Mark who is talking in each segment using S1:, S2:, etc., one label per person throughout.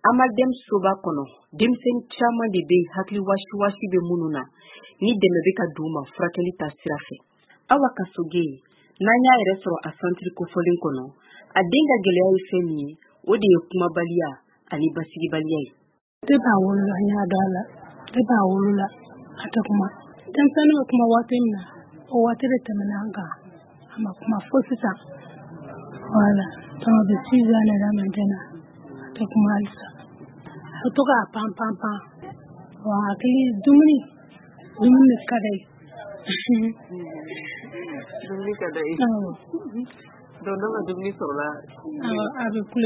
S1: Amadem soba kono demsen chama de be hakli washi be mununa ni deme be ka duma frakeli ta sirafe awa kasoge nanya resoro a centre ko folin kono adenga geleya femi odi kuma balia ani basigi balia
S2: te ba wolo nya dala te ba wolo la atakuma dan sanu kuma watemna o watere temenanga ama kuma fosita wala tama be sizana da mantena atakuma alsa toka pam wa akili dumuni kadai
S1: dono ma dumuni sola
S2: abe kule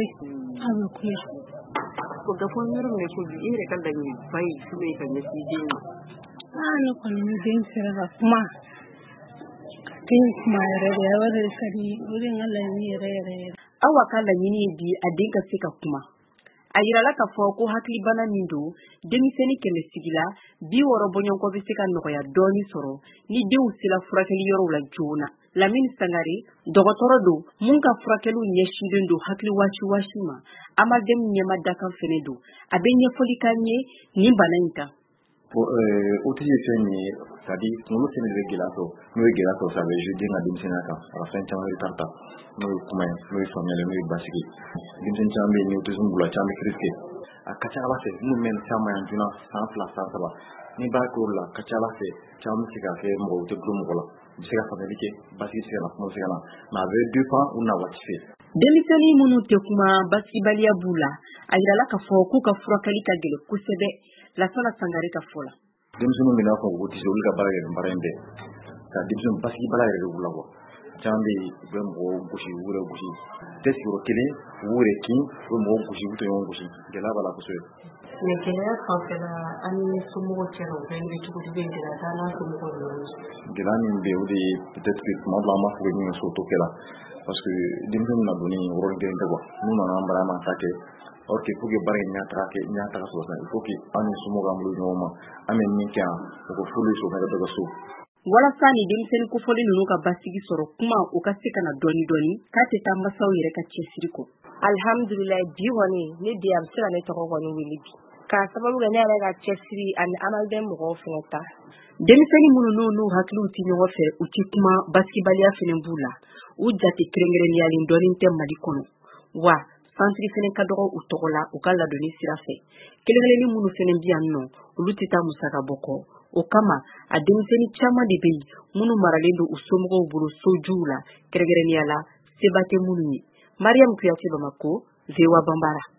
S1: ko da fon yoro ne ko bi ire kan da ni bai su be kan ne si din
S2: no ko ni din sira ga kuma kuma yare wala sari wurin Allah ni yare
S1: awa kala ni bi adinka sika kuma ayirala ka fɔ ko hakili bana min don denmisɛnni kɛmɛ sigila bi wɔrɔ bɔɲɔgɔn bɛ se ka nɔgɔya dɔɔni sɔrɔ ni denw sera furakɛli yɔrɔw la joona Lamini Sangare dɔgɔtɔrɔ don mun ka furakɛliw ɲɛsinnen don hakili wasi ma Amadem ɲɛma dakan fɛnɛ don a bɛ ɲɛfɔli k'an ye nin bana in kan
S3: o tigi ye fɛn ye c'est-à-dire kunkolo fɛnɛ bɛ gɛlɛya sɔrɔ n'o ye gɛlɛya sɔrɔ ça veut dire den ka denmisɛnniya kan a ka fɛn caman retard ta n'o ye kuma ye n'o ye faamuyali n'o ye basigi denmisɛnnin caman bɛ yen ni autisme b'u la caman bɛ crise kɛ a ka ca Ala fɛ minnu mɛn caman yan joona san 2 san 3 ni b'a kɛ o la a ka ca Ala fɛ caman bɛ se ka kɛ mɔgɔ tɛ gulo mɔgɔ la u bɛ se ka faamuyali kɛ basigi se ka na kuma se ka na mais a bɛ dépend u na waati fɛ
S1: denmisɛnnin minnu tɛ kuma basigibaliya b'u la a yirala k'a fɔ k'u ka furakɛli ka gɛlɛn kosɛbɛ Lassana Sangare ka fɔ la
S3: denmisɛnninw bɛ n'a fɔ ko tɛ se olu ka baara yɛrɛ baara in bɛɛ ka denmisɛnninw basigi baara yɛrɛ de b'u la quoi caman bɛ yen u bɛ mɔgɔw gosi u yɛrɛ gosi tɛ sigiyɔrɔ kelen u yɛrɛ kin u bɛ mɔgɔw gosi u tɛ ɲɔgɔn gosi gɛlɛya b'a la kosɛbɛ
S1: mais gɛlɛya fanfɛla an ni somɔgɔw cɛla u bɛɛ bɛ cogo di gɛlɛya t'an n'a somɔgɔw ni ɲɔgɔn cɛ
S3: gɛlɛya min bɛ yen o de ye peut-être que tuma dɔ an b'a fɔ ko min so to kɛla parce que denmisɛnninw na donni yɔrɔnin kelen tɛ quoi n'u nana an bara an ta kɛ or que pour que baara in ɲa taga sɔrɔ sisan il faut que an ni somɔgɔw an bolo ɲɔgɔn ma an bɛ min kɛ yan o ko furu so ka bɛɛ ka so
S1: walasa ni denmisɛnnin kofɔli ninnu ka basigi sɔrɔ kuma o ka se ka na dɔɔni k'a tɛ taa masaw yɛrɛ ka cɛsiri kɔ
S2: alhamdulillah bi kɔni ne di a bɛ se ka ne tɔgɔ kɔni wele bi k'a sababu kɛ ne yɛrɛ ka cɛsiri ani Amadem mɔgɔw fɛnɛ ta
S1: denmisɛnnin minnu n'u hakiliw tɛ ɲɔgɔn fɛ u tɛ kuma basigibaliya fɛnɛ b'u la u jate kɛrɛnkɛrɛnniyalen dɔɔni tɛ Mali kɔnɔ wa centre fɛnɛ ka dɔgɔ u tɔgɔ la u ka ladonni sira fɛ kelen minnu fɛnɛ bi yan nɔ olu tɛ taa musaka bɔ kɔ o kama a denmisɛnnin caman de bɛ yen minnu maralen don u somɔgɔw bolo sojuw la kɛrɛnkɛrɛnniya la seba tɛ minnu ye Mariam Kuyate Bamako VOA Bambara